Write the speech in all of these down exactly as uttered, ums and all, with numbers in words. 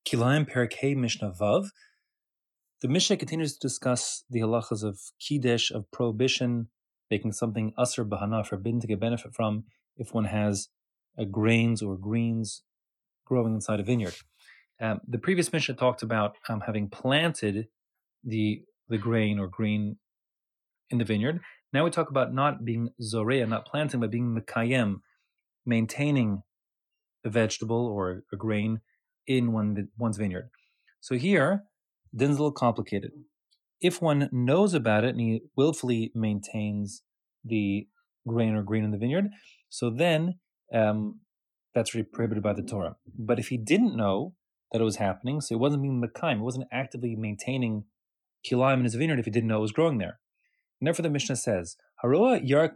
Kilayim Perek Mishnah Vav. The Mishnah continues to discuss the halachas of kiddush, of prohibition, making something asr b'hana, forbidden to get benefit from, if one has uh, grains or greens growing inside a vineyard. Um, the previous Mishnah talked about um, having planted the the grain or green in the vineyard. Now we talk about not being zoreah, not planting, but being mekayem, maintaining a vegetable or a grain in one, one's vineyard. So here, din's a little complicated. If one knows about it and he willfully maintains the grain or green in the vineyard, so then um, that's really prohibited by the Torah. But if he didn't know that it was happening, so it wasn't being mekayim, it wasn't actively maintaining kilayim in his vineyard if he didn't know it was growing there. And therefore the Mishnah says, Haroa yark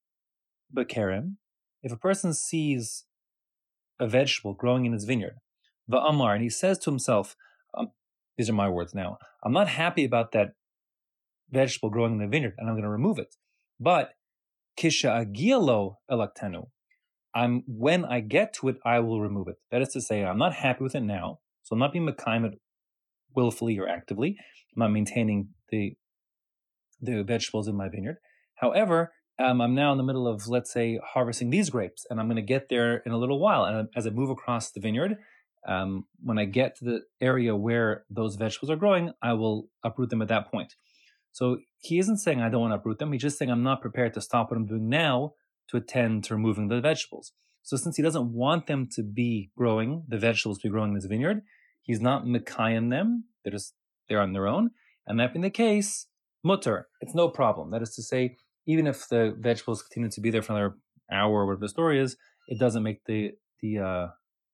b'kerem, if a person sees a vegetable growing in his vineyard, va'amar, and he says to himself, um, these are my words now, I'm not happy about that vegetable growing in the vineyard, and I'm going to remove it. But kisha agialo elaktenu, I'm when I get to it, I will remove it. That is to say, I'm not happy with it now, so I'm not being mekayim it willfully or actively. I'm not maintaining the the vegetables in my vineyard. However, um, I'm now in the middle of, let's say, harvesting these grapes, and I'm going to get there in a little while. And as I move across the vineyard, um, when I get to the area where those vegetables are growing, I will uproot them at that point. So he isn't saying I don't want to uproot them. He's just saying I'm not prepared to stop what I'm doing now to attend to removing the vegetables. So since he doesn't want them to be growing, the vegetables to be growing in his vineyard, he's not mekayim them. They're just, they're on their own. And that being the case, mutter, it's no problem. That is to say, even if the vegetables continue to be there for another hour or whatever the story is, it doesn't make the the uh,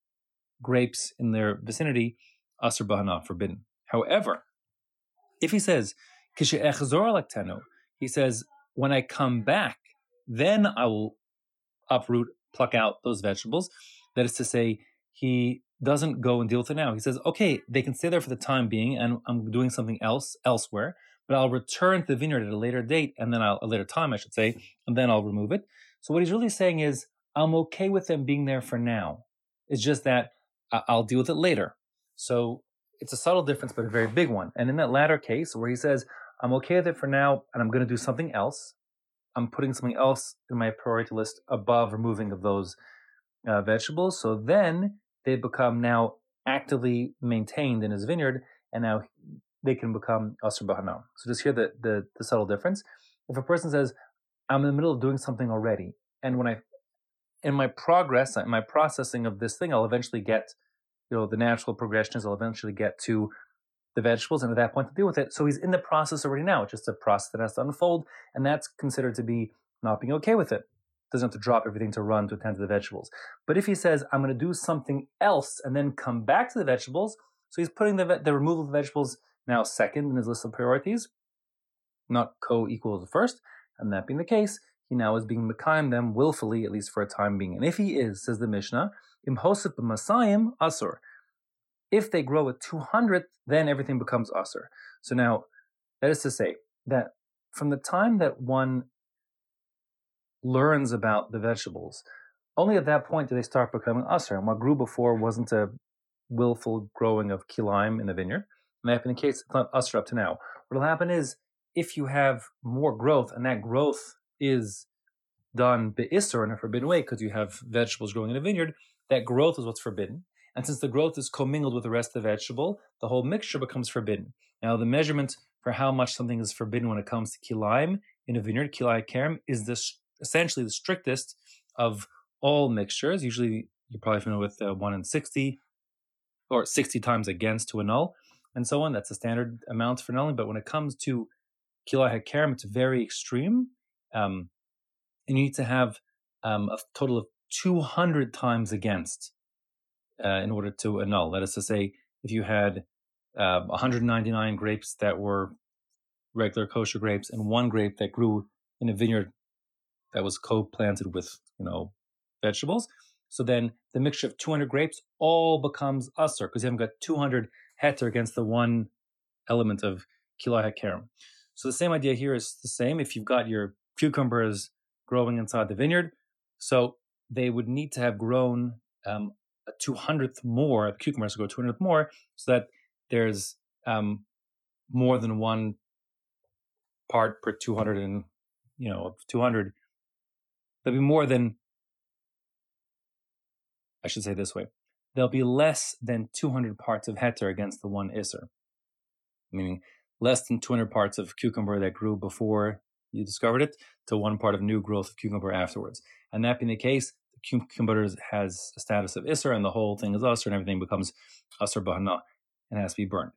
grapes in their vicinity asr b'hana, forbidden. However, if he says, he says, when I come back, then I will uproot, pluck out those vegetables. That is to say, he doesn't go and deal with it now. He says, okay, they can stay there for the time being, and I'm doing something else elsewhere, but I'll return to the vineyard at a later date, and then I'll, a later time, I should say, and then I'll remove it. So what he's really saying is, I'm okay with them being there for now. It's just that I'll deal with it later. So it's a subtle difference, but a very big one. And in that latter case, where he says, I'm okay with it for now, and I'm going to do something else, I'm putting something else in my priority list above removing of those uh, vegetables. So then they become now actively maintained in his vineyard, and now they can become asr b'hana. So just hear the, the, the subtle difference. If a person says, I'm in the middle of doing something already, and when I, in my progress, in my processing of this thing, I'll eventually get, you know, the natural progression is I'll eventually get to the vegetables, and at that point to deal with it. So he's in the process already now. It's just a process that has to unfold, and that's considered to be not being okay with it. Doesn't have to drop everything to run to attend to the vegetables. But if he says, I'm going to do something else and then come back to the vegetables, so he's putting the, the removal of the vegetables now second in his list of priorities, not co-equal to the first, and that being the case, he now is being mekayim them willfully, at least for a time being. And if he is, says the Mishnah, imhosip b'masayim asur. If they grow at two hundredth, then everything becomes asur. So now, that is to say that from the time that one learns about the vegetables, only at that point do they start becoming asur. And what grew before wasn't a willful growing of kilayim in the vineyard. And that being the case, it's not asur up to now. What will happen is, if you have more growth, and that growth is done be'isur in a forbidden way, because you have vegetables growing in a vineyard, that growth is what's forbidden. And since the growth is commingled with the rest of the vegetable, the whole mixture becomes forbidden. Now, the measurement for how much something is forbidden when it comes to kilayim in a vineyard, kilay kerem, is this essentially the strictest of all mixtures. Usually, you're probably familiar with uh, one in sixty, or sixty times against to annul, and so on. That's the standard amount for annulling. But when it comes to kilay kerem, it's very extreme. Um, and you need to have um, a total of two hundred times against uh, in order to annul. That is to say, if you had uh, one hundred ninety-nine grapes that were regular kosher grapes and one grape that grew in a vineyard that was co-planted with, you know, vegetables, so then the mixture of two hundred grapes all becomes asur, because you haven't got two hundred heter against the one element of kilay kerem. So the same idea here is the same. If you've got your cucumbers growing inside the vineyard, so they would need to have grown um, a two hundredth more, the cucumber has to grow two hundredth more, so that there's um, more than one part per two hundred and, you know, of two hundred. There'll be more than, I should say this way, there'll be less than two hundred parts of heter against the one iser, meaning less than two hundred parts of cucumber that grew before you discovered it to one part of new growth of cucumber afterwards. And that being the case, the cucumber has a status of iser, and the whole thing is usr, and everything becomes usr bahana and has to be burned.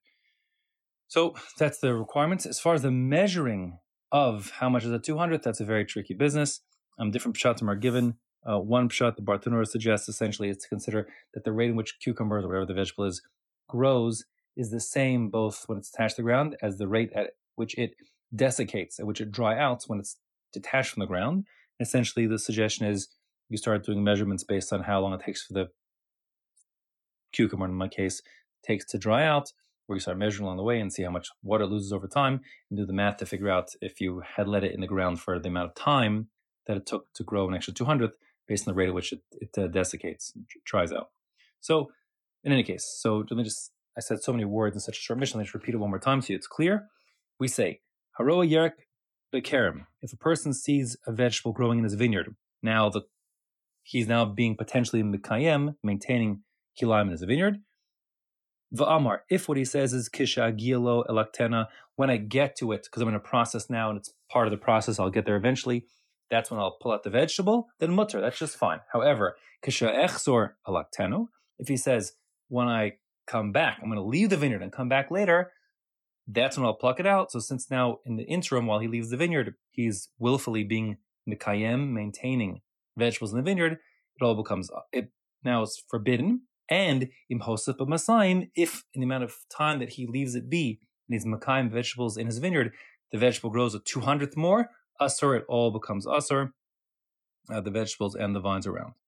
So that's the requirements. As far as the measuring of how much is a two hundredth, that's a very tricky business. Um, different pshatim are given. Uh, one pshat, the Bartanura suggests essentially is to consider that the rate in which cucumbers, or whatever the vegetable is, grows is the same both when it's attached to the ground as the rate at which it desiccates, at which it dry out when it's detached from the ground. Essentially, the suggestion is you start doing measurements based on how long it takes for the cucumber, in my case, takes to dry out, where you start measuring along the way and see how much water it loses over time, and do the math to figure out if you had let it in the ground for the amount of time that it took to grow an extra two hundredth based on the rate at which it, it uh, desiccates, dries out. So, in any case, so let me just, I said so many words in such a short mission, let's repeat it one more time so it's clear. We say, Haroa Yerek Bekerem, if a person sees a vegetable growing in his vineyard, now the he's now being potentially Mekayem, maintaining kilayim in his vineyard. Va'amar, if what he says is Kisha Gilo Elaktena, when I get to it, because I'm in a process now and it's part of the process, I'll get there eventually, that's when I'll pull out the vegetable, then mutter, that's just fine. However, Kisha Echzor Elaktenu, if he says, when I come back, I'm going to leave the vineyard and come back later, that's when I'll pluck it out. So since now in the interim, while he leaves the vineyard, he's willfully being Mikayem, maintaining vegetables in the vineyard, it all becomes, it now is forbidden. And imhosef b'masayim, if in the amount of time that he leaves it be, and he's makayim vegetables in his vineyard, the vegetable grows a two hundredth more, asur, it all becomes asur, uh, the vegetables and the vines around.